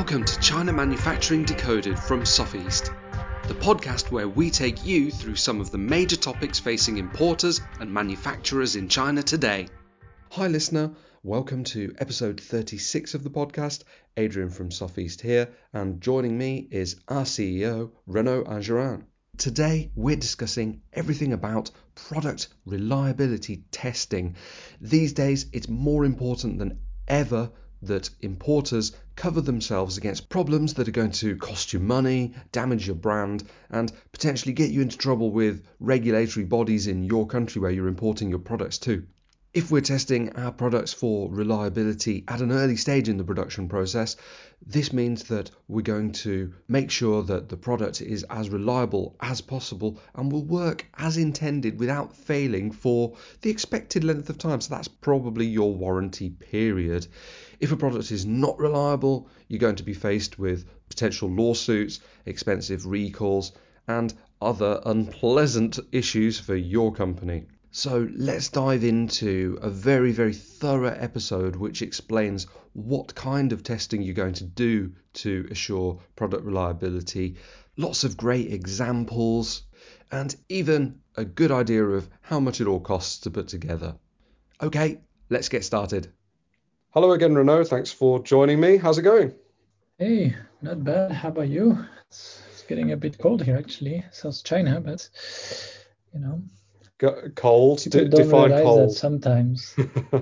Welcome to China Manufacturing Decoded from Sofeast, the podcast where we take you through some of the major topics facing importers and manufacturers in China today. Hi listener, welcome to episode 36 of the podcast. Adrian from Sofeast here, and joining me is our CEO, Renaud Angerin. Today we're discussing everything about product reliability testing. These days it's more important than ever that importers cover themselves against problems that are going to cost you money, damage your brand, and potentially get you into trouble with regulatory bodies in your country where you're importing your products to. If we're testing our products for reliability at an early stage in the production process, this means that we're going to make sure that the product is as reliable as possible and will work as intended without failing for the expected length of time. So that's probably your warranty period. If a product is not reliable, you're going to be faced with potential lawsuits, expensive recalls, and other unpleasant issues for your company. So let's dive into a very, very thorough episode which explains what kind of testing you're going to do to assure product reliability, lots of great examples, and even a good idea of how much it all costs to put together. Okay, let's get started. Hello again, Renaud. Thanks for joining me. How's it going? Hey, not bad. How about you? It's getting a bit cold here, actually. South China, but you know. Cold. People don't Define realize cold. that sometimes,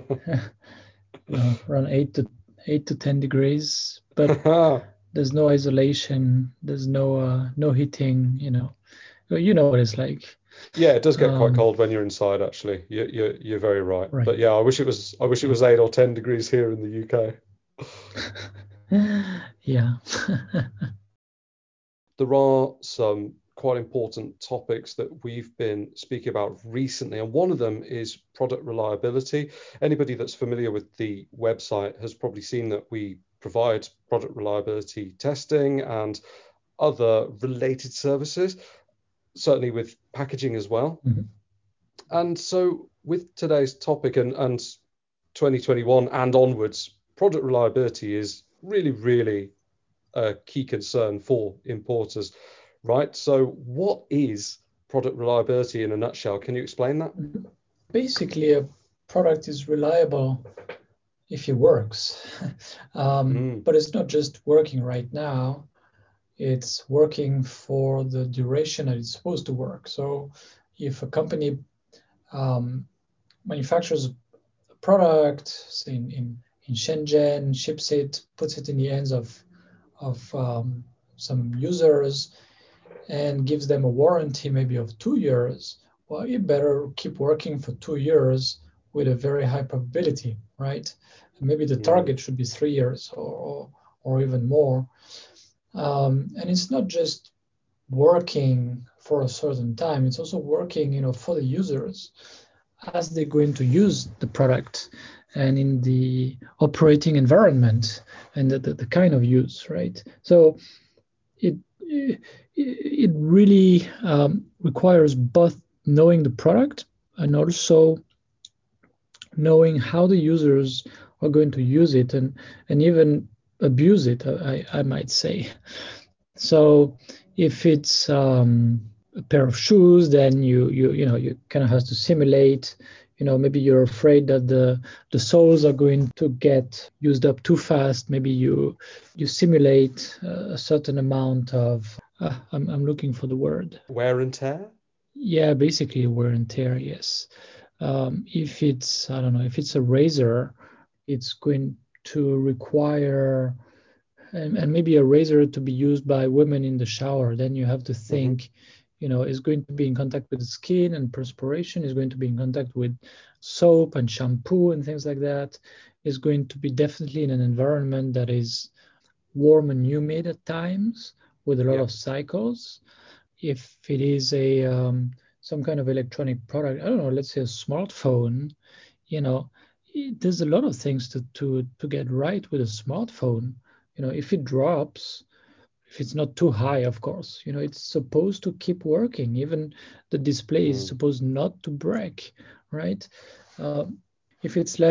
around 8 to 10 degrees, but there's no isolation, there's no heating. You know what it's like. Yeah, it does get quite cold when you're inside. Actually, you're very right. But yeah, I wish it was 8 or 10 degrees here in the UK. Yeah. There are some quite important topics that we've been speaking about recently, and one of them is product reliability. Anybody that's familiar with the website has probably seen that we provide product reliability testing and other related services, certainly with packaging as well. Mm-hmm. And so with today's topic and 2021 and onwards, product reliability is really a key concern for importers. Right. So what is product reliability in a nutshell? Can you explain that? Basically, a product is reliable if it works. But it's not just working right now. It's working for the duration that it's supposed to work. So if a company manufactures a product, say in Shenzhen, ships it, puts it in the hands of some users, and gives them a warranty maybe of 2 years, well, you better keep working for 2 years with a very high probability, right? And maybe the target should be 3 years or even more. And it's not just working for a certain time, it's also working, for the users as they're going to use the product and in the operating environment and the kind of use, right? So it really requires both knowing the product and also knowing how the users are going to use it and even abuse it, I might say. So if it's a pair of shoes, then you kind of have to simulate. Maybe you're afraid that the soles are going to get used up too fast. Maybe you simulate a certain amount of I'm looking for the word. Wear and tear? Yeah, basically wear and tear, yes. If it's, I don't know, if it's a razor, it's going to require and maybe a razor to be used by women in the shower. Then you have to think, is going to be in contact with the skin and perspiration, is going to be in contact with soap and shampoo and things like that, is going to be definitely in an environment that is warm and humid at times with a lot of cycles. If it is a some kind of electronic product, I don't know, let's say a smartphone, there's a lot of things to get right with a smartphone. If it drops, if it's not too high, of course, it's supposed to keep working. Even the display is supposed not to break, right? If it's left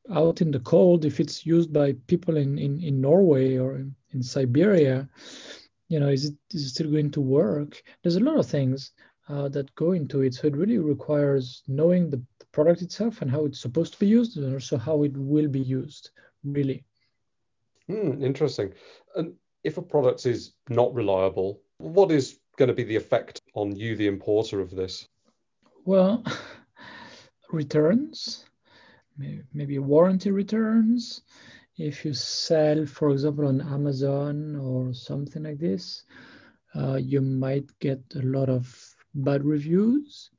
out in the cold, if it's used by people in Norway or in Siberia, is it still going to work? There's a lot of things that go into it. So it really requires knowing the product itself and how it's supposed to be used, and also how it will be used, really. Interesting. And if a product is not reliable, what is going to be the effect on you, the importer of this? Well, returns, maybe warranty returns. If you sell, for example, on Amazon or something like this, you might get a lot of bad reviews.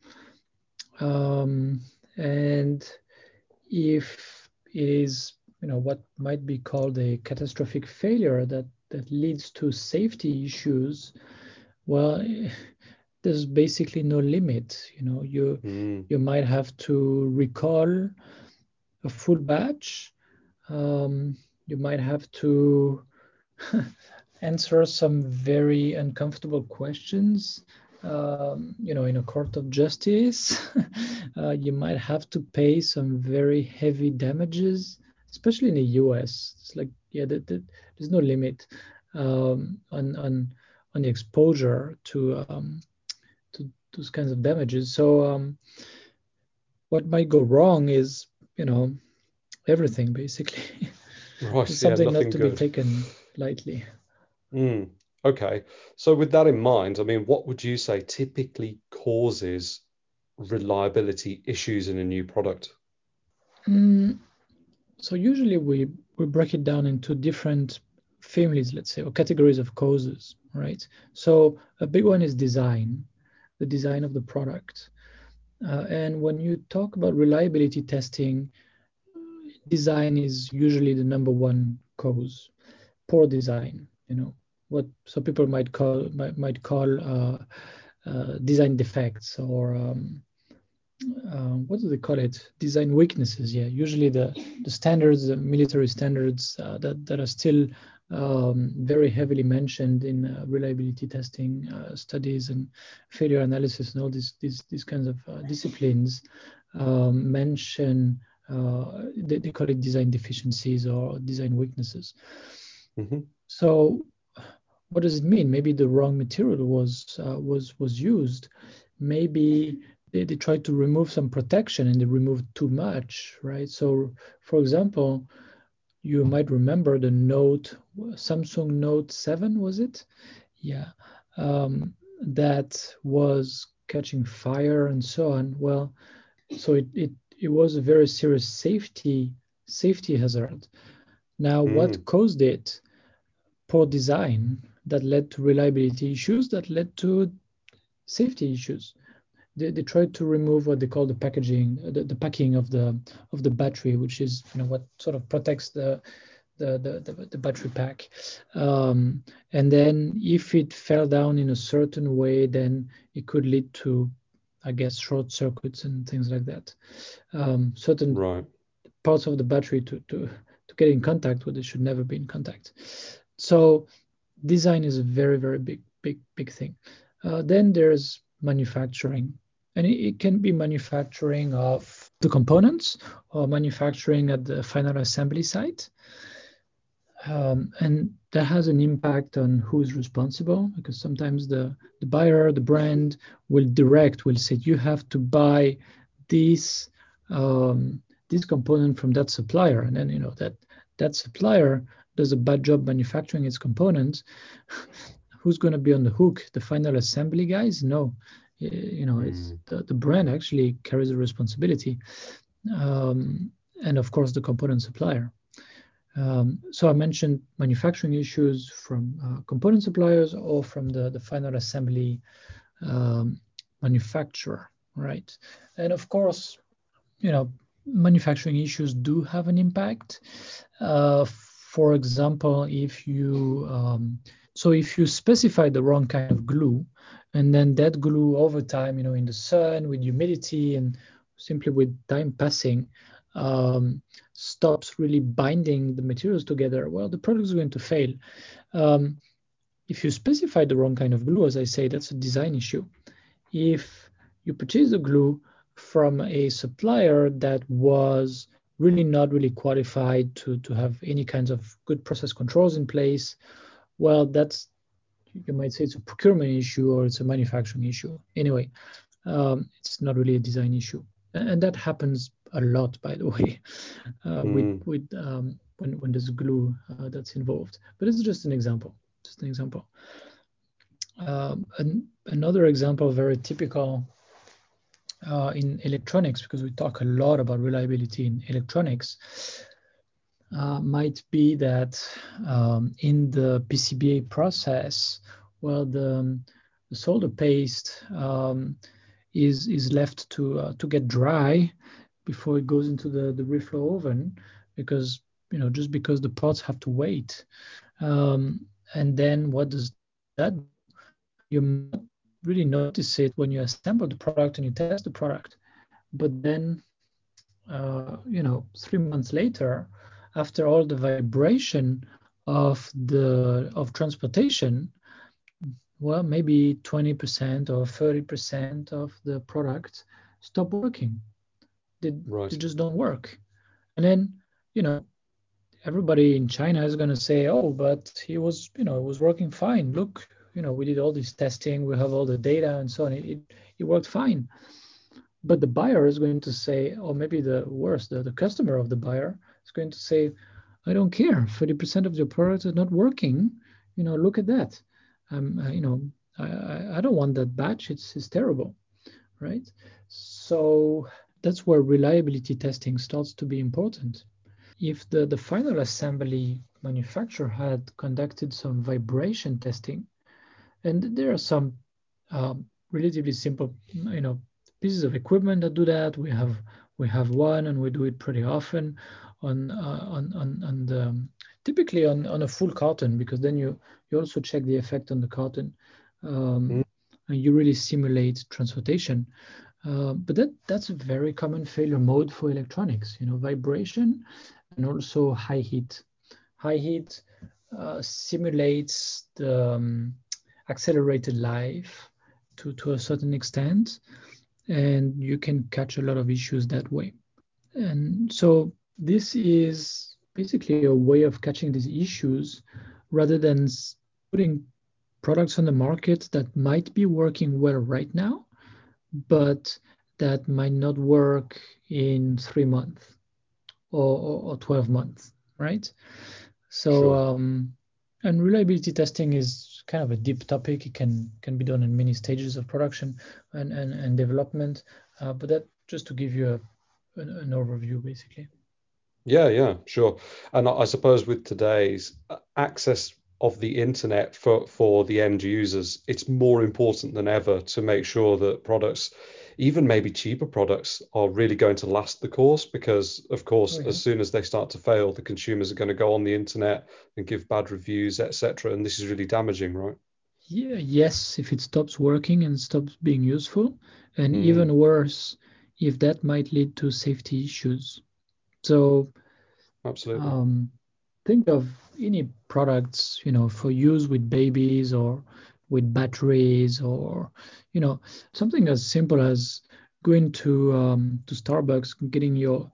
And if it is, what might be called a catastrophic failure that leads to safety issues, well, there's basically no limit. You might have to recall a full batch. You might have to answer some very uncomfortable questions, in a court of justice. You might have to pay some very heavy damages, especially in the US. It's like, yeah, there's no limit on the exposure to those kinds of damages. So what might go wrong is, everything basically. Right, It's yeah, something not nothing to be good. taken lightly. Okay. So with that in mind, I mean, what would you say typically causes reliability issues in a new product? So usually we break it down into different families, let's say, or categories of causes, right? So a big one is design, the design of the product. And when you talk about reliability testing, design is usually the number one cause. Poor design, what some people might call design defects, or what do they call it? Design weaknesses. Yeah, usually the standards, the military standards that are still very heavily mentioned in reliability testing studies and failure analysis and all these kinds of disciplines mention. They call it design deficiencies or design weaknesses. So what does it mean? Maybe the wrong material was used. Maybe they tried to remove some protection and they removed too much, right? So, for example, you might remember the Samsung Note 7, was it? Yeah, that was catching fire and so on. Well, so it was a very serious safety hazard. Now, what caused it? Poor design that led to reliability issues, that led to safety issues. They tried to remove what they call the packaging, the packing of the battery, which is what sort of protects the battery pack. And then if it fell down in a certain way, then it could lead to, I guess, short circuits and things like that. Certain Right. parts of the battery to get in contact where they should never be in contact. So design is a very, very big thing. Then there's manufacturing, and it can be manufacturing of the components or manufacturing at the final assembly site. And that has an impact on who is responsible, because sometimes the buyer, the brand will say, you have to buy this this component from that supplier, and then that supplier does a bad job manufacturing its components. Who's going to be on the hook? The final assembly guys? No, it's the brand actually carries a responsibility, and of course the component supplier. So I mentioned manufacturing issues from component suppliers or from the final assembly manufacturer, right? And of course, manufacturing issues do have an impact. For example, if you specify the wrong kind of glue, and then that glue over time, in the sun, with humidity, and simply with time passing, stops really binding the materials together, well, the product is going to fail. If you specify the wrong kind of glue, as I say, that's a design issue. If you purchase the glue from a supplier that was really not really qualified to have any kinds of good process controls in place, well, that's, you might say it's a procurement issue or it's a manufacturing issue. Anyway, it's not really a design issue, and that happens a lot, by the way, with when there's glue that's involved. But it's just an example. Just an example. Another example, very typical in electronics, because we talk a lot about reliability in electronics, might be that in the PCBA process, well, the solder paste is left to get dry before it goes into the reflow oven, because just because the pots have to wait. And then what does that do? You might really notice it when you assemble the product and you test the product, but then 3 months later, after all the vibration of transportation, well, maybe 20% or 30% of the product stop working. They just don't work. And then, everybody in China is going to say, oh, but it was working fine. Look, we did all this testing, we have all the data and so on. It worked fine. But the buyer is going to say, or maybe the customer of the buyer is going to say, I don't care. 30% of your product is not working. Look at that. I don't want that batch. It's terrible, right? So that's where reliability testing starts to be important. If the final assembly manufacturer had conducted some vibration testing, and there are some relatively simple, pieces of equipment that do that. We have one, and we do it pretty often on the typically on a full carton, because then you also check the effect on the carton, and you really simulate transportation. But that's a very common failure mode for electronics. Vibration and also high heat. High heat simulates the accelerated life to a certain extent, and you can catch a lot of issues that way. And so this is basically a way of catching these issues rather than putting products on the market that might be working well right now, but that might not work in 3 months or 12 months, right? So, sure. And reliability testing is kind of a deep topic. It can be done in many stages of production and development, but that just to give you an overview, basically. Yeah, sure. And I suppose with today's access of the internet for the end users, it's more important than ever to make sure that products, even maybe cheaper products, are really going to last the course, because of course, as soon as they start to fail, the consumers are going to go on the internet and give bad reviews, etc. And this is really damaging, right? Yeah, yes, if it stops working and stops being useful, and even worse, if that might lead to safety issues. So absolutely. Think of any products, for use with babies or with batteries, or something as simple as going to Starbucks, getting your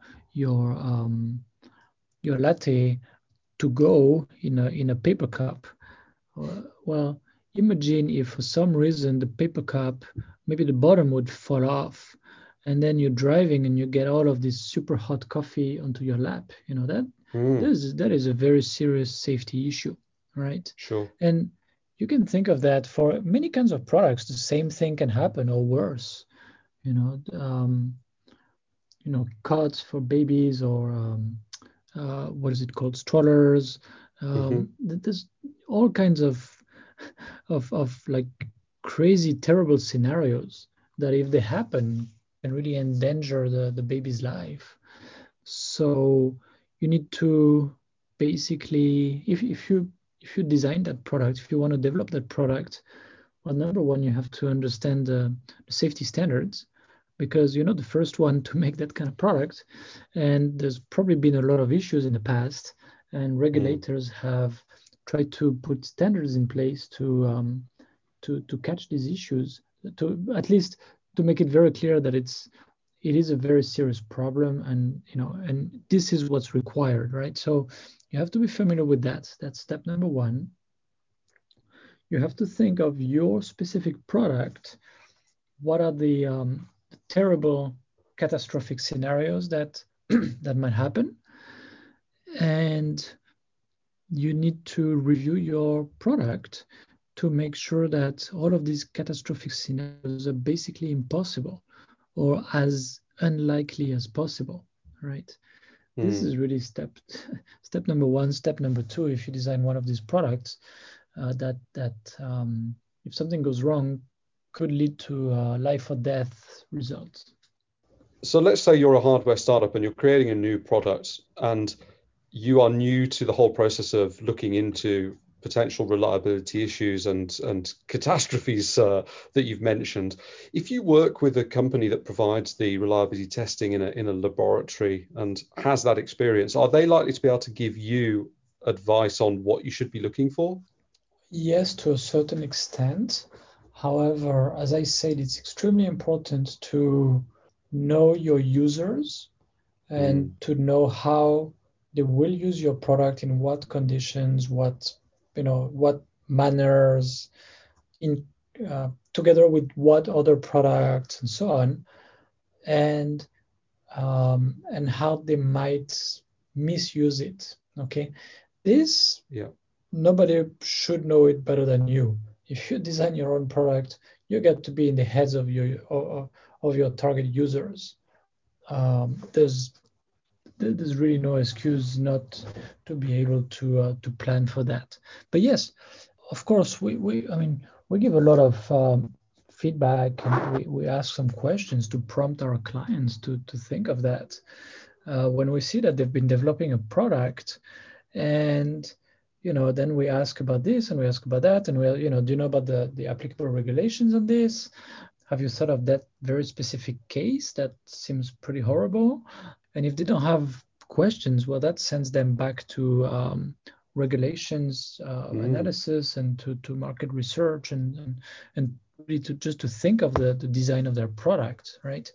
latte to go in a paper cup. Well, imagine if for some reason the paper cup, maybe the bottom would fall off, and then you're driving and you get all of this super hot coffee onto your lap. That is a very serious safety issue, right? Sure. And you can think of that for many kinds of products. The same thing can happen, or worse. Cots for babies, or what is it called, strollers. There's all kinds of like crazy, terrible scenarios that, if they happen, can really endanger the baby's life. So you need to basically, if you design that product, if you want to develop that product, well, number one, you have to understand the safety standards, because you're not the first one to make that kind of product, and there's probably been a lot of issues in the past, and regulators have tried to put standards in place to catch these issues, to at least to make it very clear that it's it is a very serious problem, and and this is what's required, right? So you have to be familiar with that. That's step number one. You have to think of your specific product. What are the terrible, catastrophic scenarios that that might happen, and you need to review your product to make sure that all of these catastrophic scenarios are basically impossible or as unlikely as possible, right? This is really step number one. Step number two, if you design one of these products, that if something goes wrong, could lead to life or death results. So let's say you're a hardware startup and you're creating a new product and you are new to the whole process of looking into potential reliability issues and catastrophes that you've mentioned. If you work with a company that provides the reliability testing in a laboratory and has that experience, are they likely to be able to give you advice on what you should be looking for? Yes, to a certain extent. However, as I said, it's extremely important to know your users and to know how they will use your product, in what conditions, what manners, in together with what other products and so on, and how they might misuse it. Okay, this nobody should know it better than you. If you design your own product, you get to be in the heads of your target users. There's really no excuse not to be able to plan for that. But yes, of course, we give a lot of feedback, and we ask some questions to prompt our clients to think of that. When we see that they've been developing a product, and then we ask about this and we ask about that, and do you know about the applicable regulations on this? Have you thought of that very specific case that seems pretty horrible? And if they don't have questions, well, that sends them back to regulations analysis and to market research and really just to think of the design of their product, right?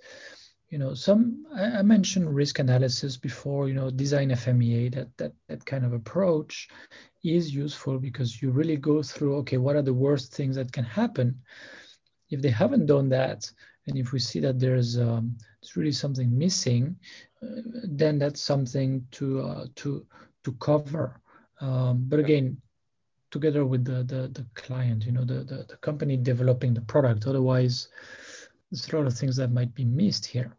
I mentioned risk analysis before. Design FMEA, that kind of approach is useful because you really go through, okay, what are the worst things that can happen? If they haven't done that, and if we see that there's really something missing, then that's something to cover. But again, together with the client, the company developing the product. Otherwise, there's a lot of things that might be missed here.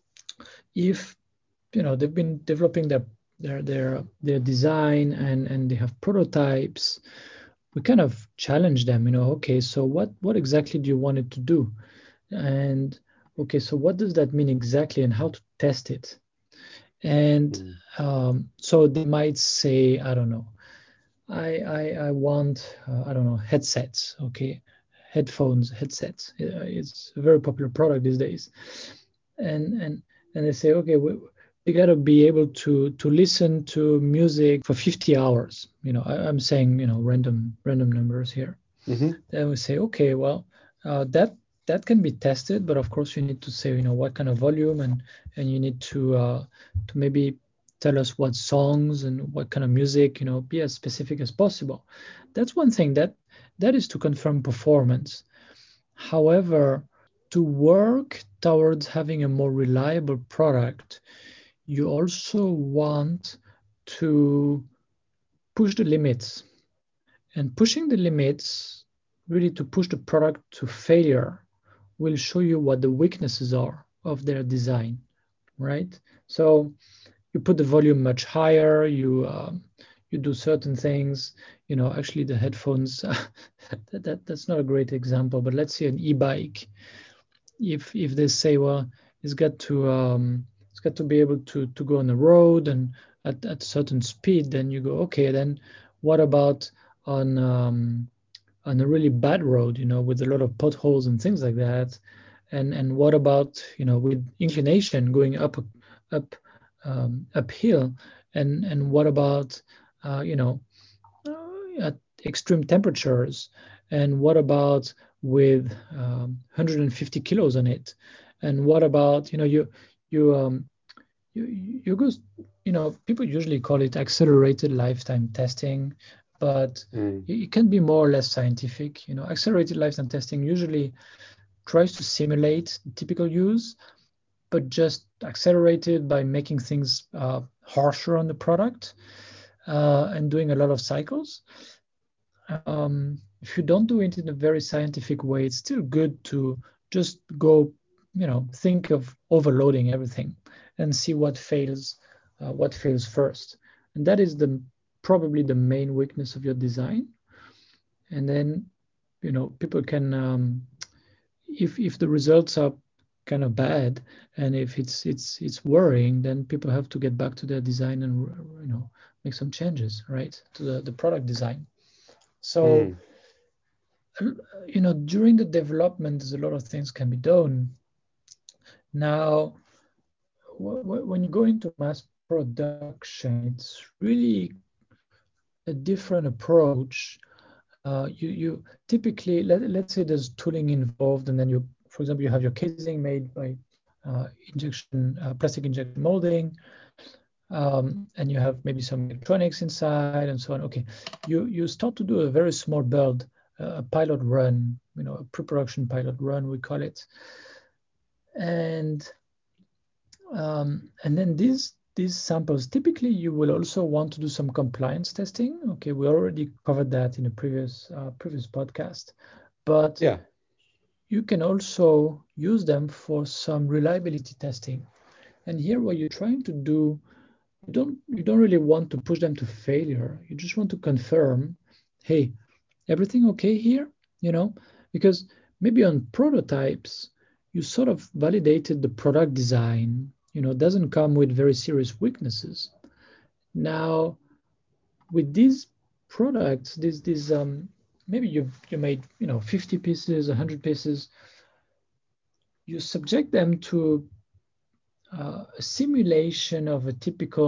If they've been developing their design and they have prototypes, we kind of challenge them. Okay, so what exactly do you want it to do? And okay, so what does that mean exactly, and how to test it? And so they might say, I don't know, I want I don't know, headsets. Okay, headsets. It's a very popular product these days, and they say, okay, we got to be able to listen to music for 50 hours. I'm saying random numbers here. Then we say, okay, well, that can be tested, but of course you need to say what kind of volume, and you need to maybe tell us what songs and what kind of music, be as specific as possible. That's one thing that is to confirm performance. However, to work towards having a more reliable product, you also want to push the limits. And pushing the limits, really to push the product to failure, will show you what the weaknesses are of their design, right? So you put the volume much higher, you do certain things. Actually the headphones, that's not a great example, but let's say an e-bike. If they say, well, it's got to be able to go on the road and at a certain speed, then you go, okay, then what about on a really bad road, with a lot of potholes and things like that? And what about with inclination going uphill, and what about at extreme temperatures, and what about with 150 kilos on it? And what about, you you go, people usually call it accelerated lifetime testing, but Mm. it can be more or less scientific. Accelerated lifetime testing usually tries to simulate the typical use, but just accelerated by making things harsher on the product and doing a lot of cycles. If you don't do it in a very scientific way, it's still good to just go, think of overloading everything and see what fails first. And that is probably the main weakness of your design. And then, people can, if the results are kind of bad, and if it's worrying, then people have to get back to their design and make some changes, right, to the product design. So Mm. during the development, there's a lot of things can be done. Now, when you go into mass production, it's really a different approach. You typically, let's say there's tooling involved, and then for example, you have your casing made by plastic injection molding, and you have maybe some electronics inside and so on. Okay, you start to do a very small build, a pilot run, a pre-production pilot run, we call it, and then these samples, typically you will also want to do some compliance testing. Okay, we already covered that in a previous podcast, but Yeah. you can also use them for some reliability testing. And here, what you're trying to do, you don't really want to push them to failure. You just want to confirm, hey, everything okay here? Because maybe on prototypes, you sort of validated the product design, doesn't come with very serious weaknesses. Now, with these products, these maybe you made 50 pieces, 100 pieces, you subject them to a simulation of a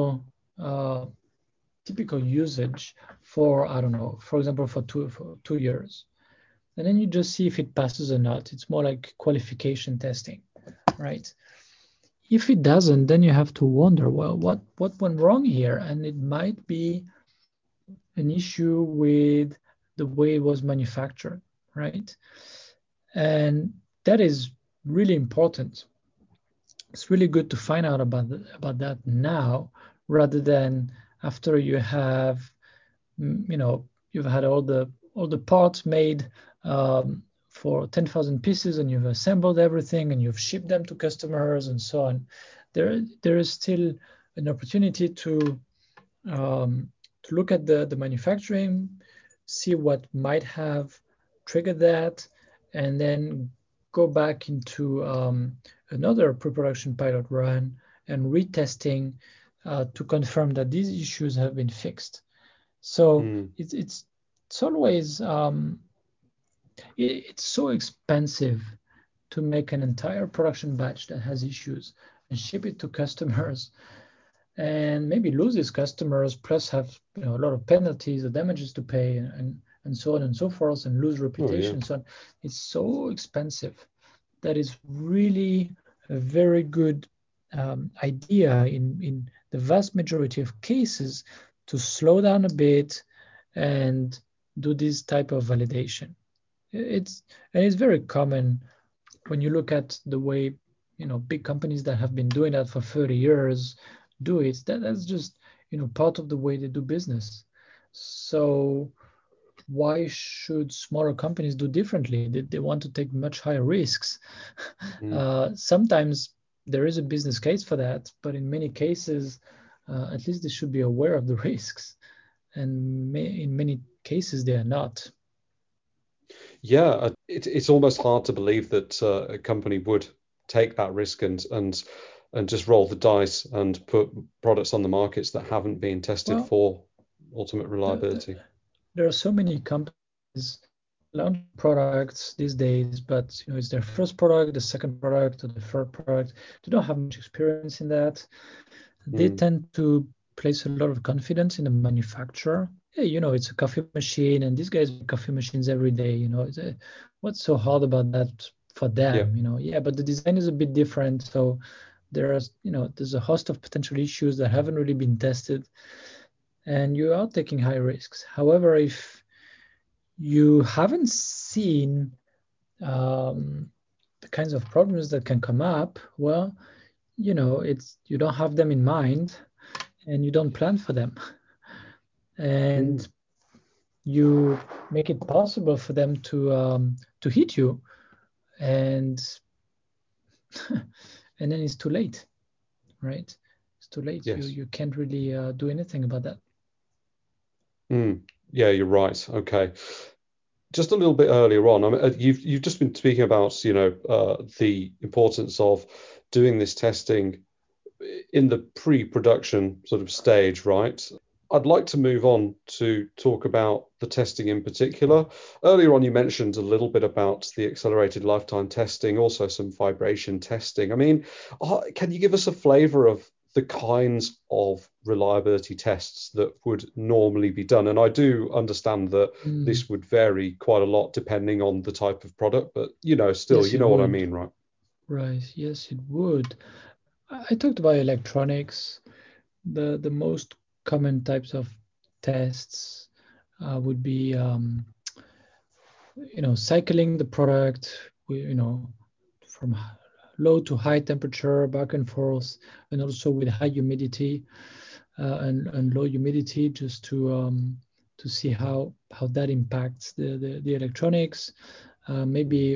typical usage for, I don't know, for example, for 2 years. And then you just see if it passes or not. It's more like qualification testing, right? If it doesn't, then you have to wonder, well, what went wrong here? And it might be an issue with the way it was manufactured, right? And that is really important. It's really good to find out about that now, rather than after you have, you've had all the parts made for 10,000 pieces, and you've assembled everything and you've shipped them to customers and so on. There is still an opportunity to look at the manufacturing, see what might have triggered that, and then go back into another pre-production pilot run and retesting to confirm that these issues have been fixed. So Mm. it's always it's so expensive to make an entire production batch that has issues and ship it to customers, and maybe loses customers, plus have a lot of penalties or damages to pay, and so on and so forth, and lose reputation. Oh, yeah. So on. It's so expensive that is really a very good idea in the vast majority of cases to slow down a bit and do this type of validation. It's very common when you look at the way big companies that have been doing that for 30 years do it. That's just part of the way they do business. So why should smaller companies do differently? They want to take much higher risks. Mm. Sometimes there is a business case for that, but in many cases, at least they should be aware of the risks. And in many cases, they are not. Yeah, it's almost hard to believe that a company would take that risk and just roll the dice and put products on the markets that haven't been tested Well, for ultimate the, reliability. there are so many companies launch products these days, but it's their first product, the second product, or the third product. They don't have much experience in that. They Mm. tend to place a lot of confidence in the manufacturer. Hey, it's a coffee machine, and these guys make coffee machines every day. What's so hard about that for Yeah. them, yeah, but the design is a bit different. So there's a host of potential issues that haven't really been tested, and you are taking high risks. However, if you haven't seen the kinds of problems that can come up, well, it's you don't have them in mind and you don't plan for them, and you make it possible for them to hit you, and and then it's too late, right? It's too late. You Yes. you can't really do anything about that. Yeah, you're right. Okay. Just a little bit earlier on, I mean, you've just been speaking about, the importance of doing this testing in the pre-production sort of stage, right? I'd like to move on to talk about the testing in particular. Earlier on, you mentioned a little bit about the accelerated lifetime testing, also some vibration testing. I mean, can you give us a flavor of the kinds of reliability tests that would normally be done? And I do understand that Mm, this would vary quite a lot depending on the type of product, but still, yes, you it know what I would. mean, right? Right. Yes, it would. I talked about electronics. The most common types of tests would be cycling the product, from low to high temperature, back and forth, and also with high humidity and low humidity, just to see how that impacts the electronics. Maybe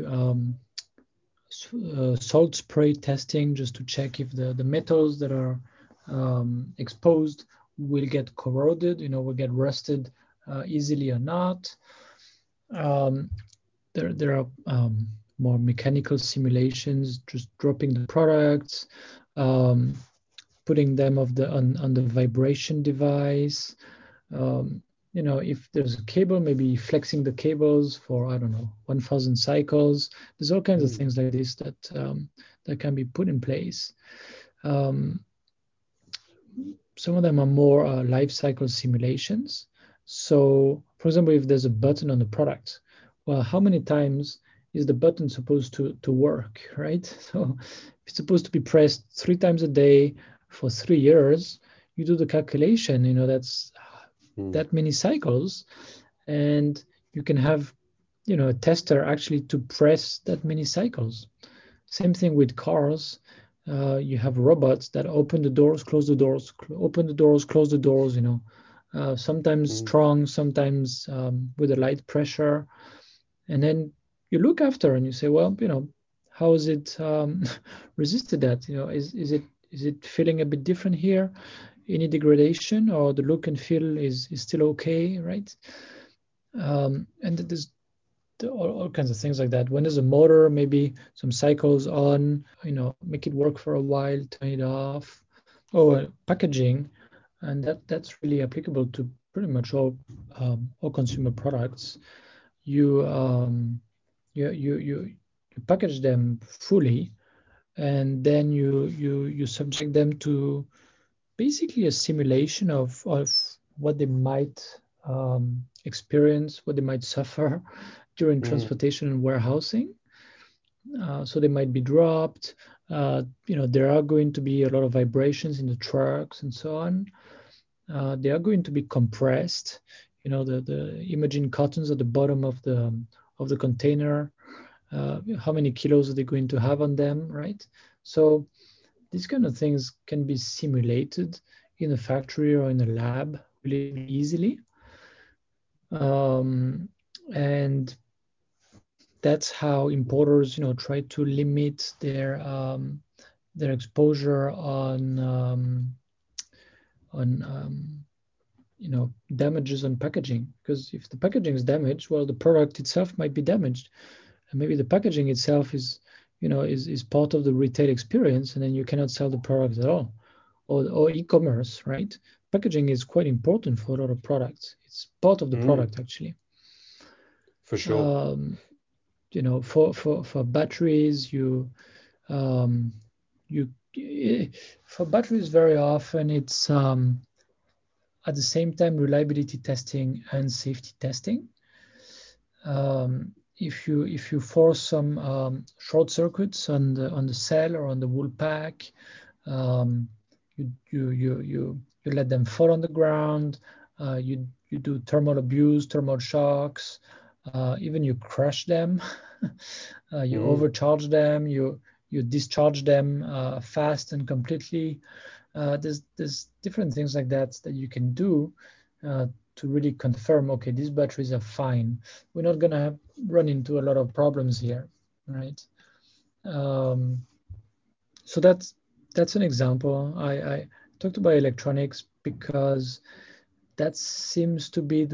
salt spray testing, just to check if the metals that are exposed will get corroded, will get rusted easily or not. Um, there are more mechanical simulations, just dropping the products, um, putting them on the vibration device. If there's a cable, maybe flexing the cables for, I don't know, 1,000 cycles. There's all kinds of Mm, things like this that can be put in place. Um, some of them are more life cycle simulations. So, for example, if there's a button on the product, well, how many times is the button supposed to work, right? So, if it's supposed to be pressed 3 times a day for 3 years, you do the calculation, that's mm, that many cycles, and you can have, a tester actually to press that many cycles. Same thing with cars. You have robots that open the doors, close the doors, open the doors, close the doors. Sometimes mm, strong, sometimes with a light pressure, and then you look after and you say, well, how is it resisted that? Is it feeling a bit different here? Any degradation, or the look and feel is still okay, right? And there's all kinds of things like that. When there's a motor, maybe some cycles on, make it work for a while, turn it off, or packaging, and that's really applicable to pretty much all consumer products. You you package them fully, and then you subject them to basically a simulation of what they might experience, what they might suffer during mm, transportation and warehousing. So they might be dropped. There are going to be a lot of vibrations in the trucks and so on. They are going to be compressed. The imaging cartons at the bottom of the container. How many kilos are they going to have on them, right? So these kind of things can be simulated in a factory or in a lab really easily. Um, and that's how importers, try to limit their exposure on damages on packaging. Because if the packaging is damaged, well, the product itself might be damaged, and maybe the packaging itself is part of the retail experience, and then you cannot sell the product at all. Or e-commerce, right? Packaging is quite important for a lot of products. It's part of the mm, product actually. for sure. Um, for batteries, um, you for batteries very often it's at the same time reliability testing and safety testing. if you force some short circuits on the cell or on the wool pack, um, you let them fall on the ground. You do thermal abuse, thermal shocks. Even you crush them. You Mm. overcharge them. You discharge them fast and completely. There's different things like that you can do to really confirm, okay, these batteries are fine. We're not gonna run into a lot of problems here, right? Um, so that's an example. I talked about electronics because that seems to be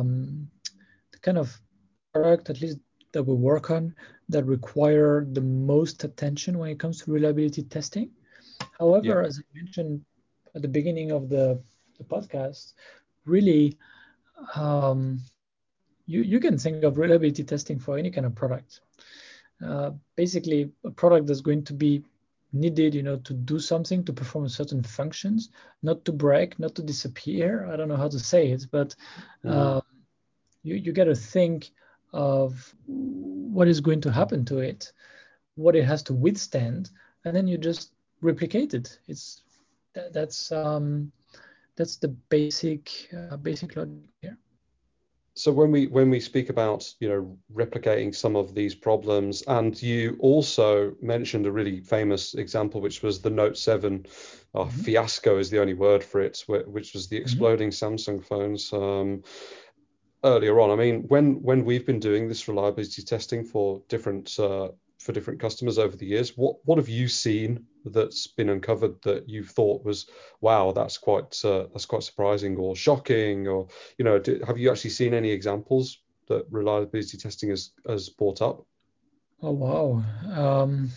the kind of product, at least that we work on, that require the most attention when it comes to reliability testing. Yeah. However, as I mentioned at the beginning of the podcast, really, um, you can think of reliability testing for any kind of product. Basically, a product that's going to be needed, to do something, to perform certain functions, not to break, not to disappear. I don't know how to say it, but Mm. uh, you got to think of what is going to happen to it, what it has to withstand, and then you just replicate it. That, that's um, that's the basic logic here. So when we speak about, replicating some of these problems, and you also mentioned a really famous example, which was the Note 7 Mhm, fiasco is the only word for it, which was the mhm. exploding Samsung phones earlier on. I mean, when we've been doing this reliability testing for different customers over the years, what have you seen that's been uncovered that you thought was, wow, that's quite surprising or shocking, or have you actually seen any examples that reliability testing has brought up? Oh wow. Um,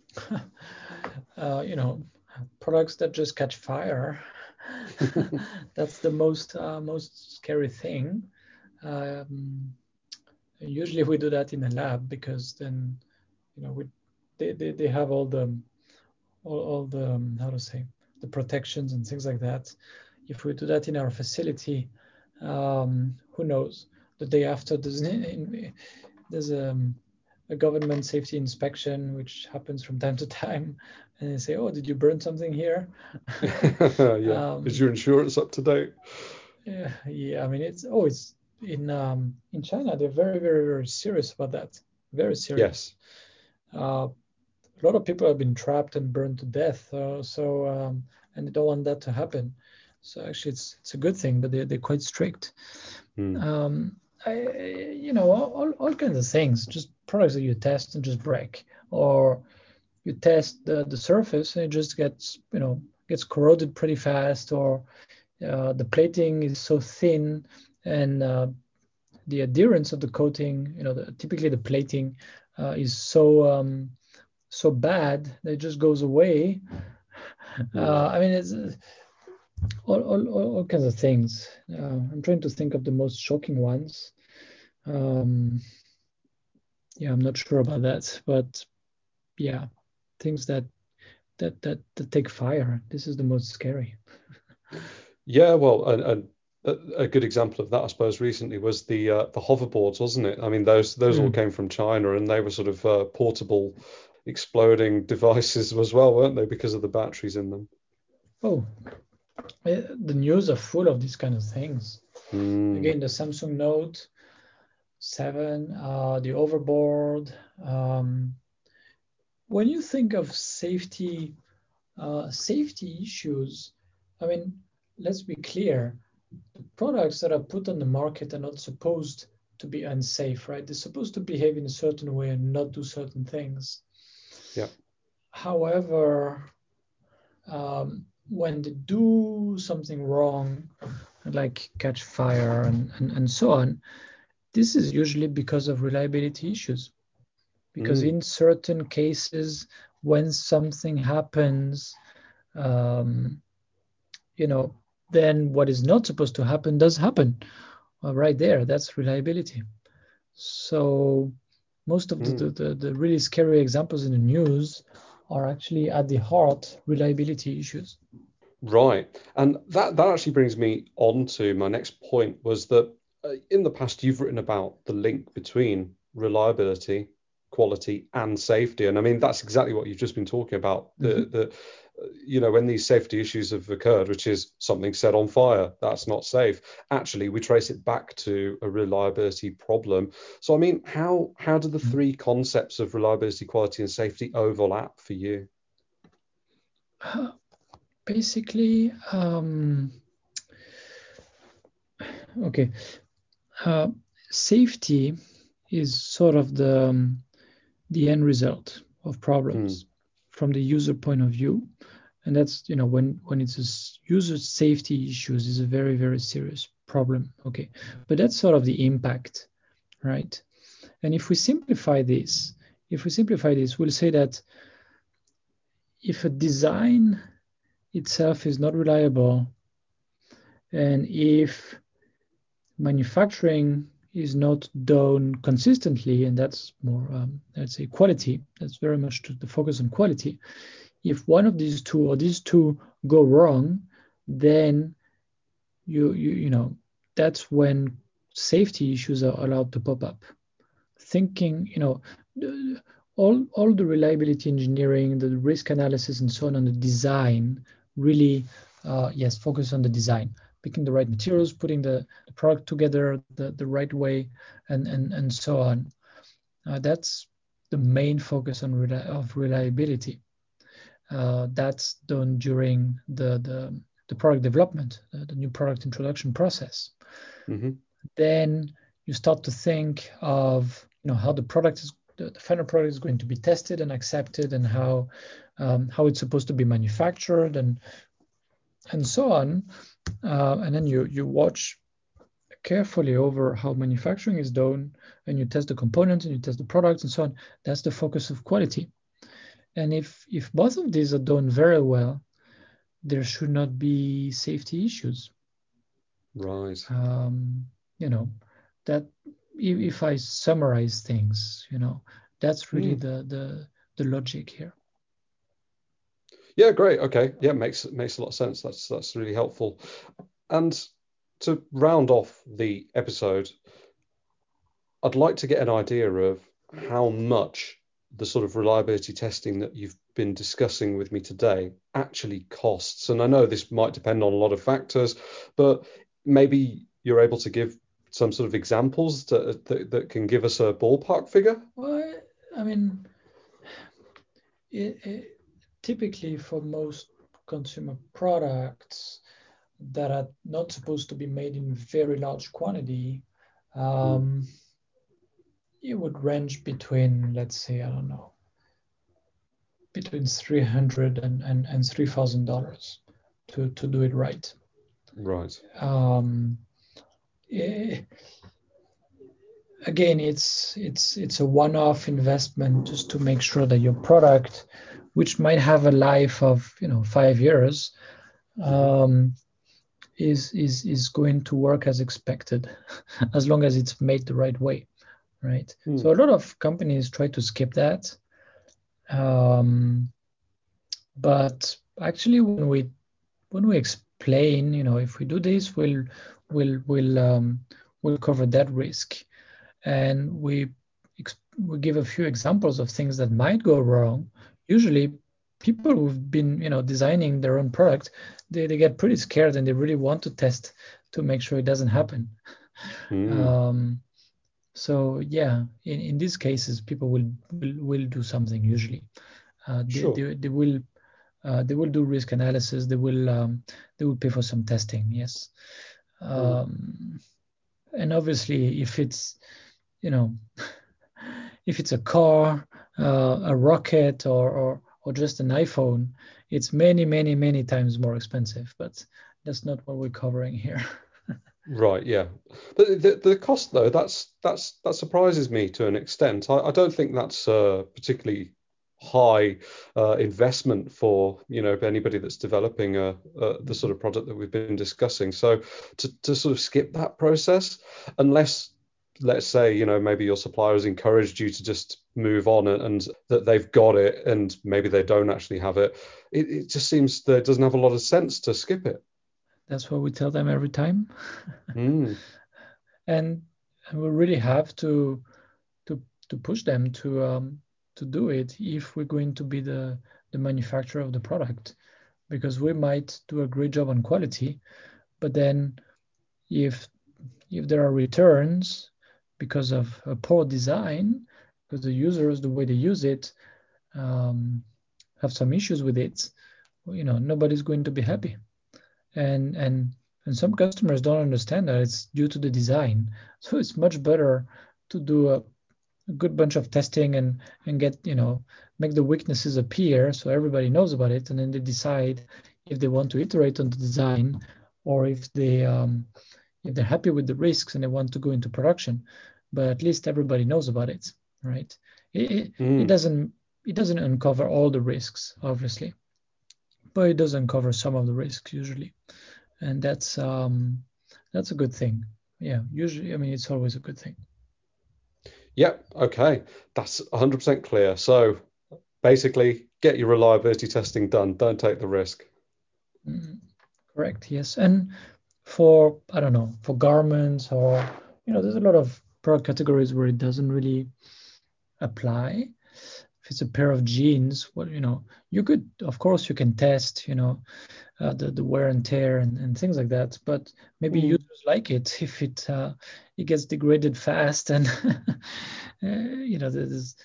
you know, products that just catch fire. That's the most scary thing. Um, Usually we do that in a lab because then we they have all the how to say, the protections and things like that. If we do that in our facility, who knows? The day after, there's a government safety inspection which happens from time to time, and they say, "Oh, did you burn something here?" Yeah. Is um, your insurance up to date? yeah, yeah, I mean, it's in China. They're very, very, very serious about that. Very serious. Yes. Uh, a lot of people have been trapped and burned to death. And they don't want that to happen. So actually, it's a good thing, but they're quite strict. Mm. Um, all kinds of things, just products that you test and just break, or you test the surface and it just gets corroded pretty fast, or the plating is so thin, and the adherence of the coating, typically the plating is so bad that it just goes away. Mm. I mean, it's all kinds of things. I'm trying to think of the most shocking ones. Um, yeah, I'm not sure about that, but yeah, things that take fire. This is the most scary. Yeah, well, a good example of that, I suppose, recently was the hoverboards, wasn't it? I mean, those all Mm. came from China, and they were sort of portable exploding devices as well, weren't they, because of the batteries in them? Oh, the news are full of these kind of things. Mm. Again, the Samsung Note 7, the overboard. Um, when you think of safety issues, I mean, let's be clear. Products that are put on the market are not supposed to be unsafe, right? They're supposed to behave in a certain way and not do certain things. Yeah. However, when they do something wrong, like catch fire and so on, this is usually because of reliability issues. Because Mm. in certain cases, when something happens, um, you know, then what is not supposed to happen does happen. Right there, that's reliability. So most of Mm. the really scary examples in the news are actually at the heart reliability issues. Right. And that actually brings me on to my next point was that in the past you've written about the link between reliability, quality, and safety. And I mean, that's exactly what you've just been talking about. When these safety issues have occurred, which is something set on fire, that's not safe. Actually, we trace it back to a reliability problem. So, I mean, how do the three concepts of reliability, quality, and safety overlap for you? Basically, okay. Safety is sort of the end result of problems from the user point of view, and that's when it's a user safety issues is a very, very serious problem. Okay, but that's sort of the impact, right? And if we simplify this, we'll say that if a design itself is not reliable, and if manufacturing is not done consistently, and that's more, let's say, quality. That's very much the focus on quality. If one of these two or these two go wrong, then that's when safety issues are allowed to pop up. Thinking, all the reliability engineering, the risk analysis, and so on the design really, focus on the design. Picking the right materials, putting the product together the right way, and so on. That's the main focus of reliability. That's done during the product development, the new product introduction process. Then you start to think of how the final product is going to be tested and accepted, and how it's supposed to be manufactured, and so on. And then you watch carefully over how manufacturing is done, and you test the components and you test the products and so on. That's the focus of quality. And if both of these are done very well, there should not be safety issues. Right. That if I summarize things, that's really the logic here. Yeah, great. Okay. Yeah, makes a lot of sense. That's really helpful. And to round off the episode, I'd like to get an idea of how much the sort of reliability testing that you've been discussing with me today actually costs. And I know this might depend on a lot of factors, but maybe you're able to give some sort of examples that can give us a ballpark figure. Well, I mean, typically for most consumer products that are not supposed to be made in very large quantity, it would range between, let's say, I don't know, between $300 and $3,000 to do it right. Right. Again, it's a one-off investment just to make sure that your product, which might have a life of 5 years, is going to work as expected, as long as it's made the right way, right? So a lot of companies try to skip that, but actually, when we explain, if we do this, we'll cover that risk, and we give a few examples of things that might go wrong. Usually, people who've been designing their own product, they get pretty scared, and they really want to test to make sure it doesn't happen. So yeah, in these cases, people will do something usually. They will do risk analysis. They will pay for some testing. Yes. And obviously, if it's if it's a car, a rocket, or just an iPhone, it's many times more expensive. But that's not what we're covering here. Right, yeah, but the cost though, that surprises me to an extent. I don't think that's a particularly high investment for anybody that's developing the sort of product that we've been discussing. So to sort of skip that process, unless, let's say, maybe your supplier has encouraged you to just move on, and that they've got it and maybe they don't actually have it, it just seems that it doesn't have a lot of sense to skip it. That's what we tell them every time. And we really have to push them to do it if we're going to be the manufacturer of the product, because we might do a great job on quality, but then if there are returns because of a poor design, because the users, the way they use it, have some issues with it, nobody's going to be happy. And some customers don't understand that it's due to the design. So it's much better to do a good bunch of testing and get, make the weaknesses appear so everybody knows about it, and then they decide if they want to iterate on the design, or if they're happy with the risks and they want to go into production. But at least everybody knows about it, right? It doesn't uncover all the risks, obviously, but it does uncover some of the risks usually, and that's a good thing. Yeah, usually, I mean, it's always a good thing. Yep. Okay. That's 100% clear. So basically, get your reliability testing done. Don't take the risk. Correct. Yes. And for, I don't know, for garments, or, there's a lot of product categories where it doesn't really apply. If it's a pair of jeans, well, you could, of course, you can test, the wear and tear and things like that. But maybe users like it if it gets degraded fast, and there's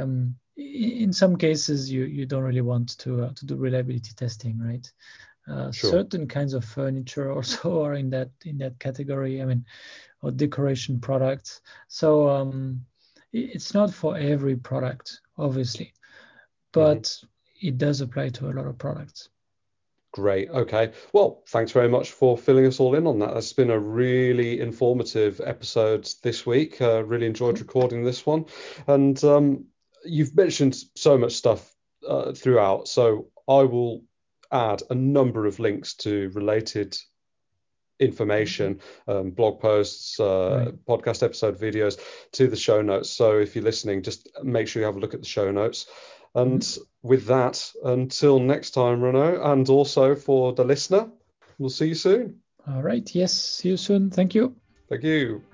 in some cases you don't really want to do reliability testing, right? Sure. Certain kinds of furniture also are in that category. I mean, or decoration products. So it's not for every product, obviously, but it does apply to a lot of products. Great. Okay. Well, thanks very much for filling us all in on that. That's been a really informative episode this week. Really enjoyed recording this one. And you've mentioned so much stuff throughout. So I will add a number of links to related information, blog posts, podcast episode videos to the show notes. So if you're listening, just make sure you have a look at the show notes. And with that, until next time, Renaud, and also for the listener, we'll see you soon. All right. Yes. See you soon. Thank you. Thank you.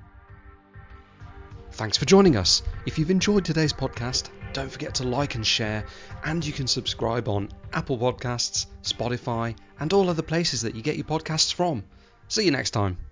Thanks for joining us. If you've enjoyed today's podcast, don't forget to like and share, and you can subscribe on Apple Podcasts, Spotify, and all other places that you get your podcasts from. See you next time.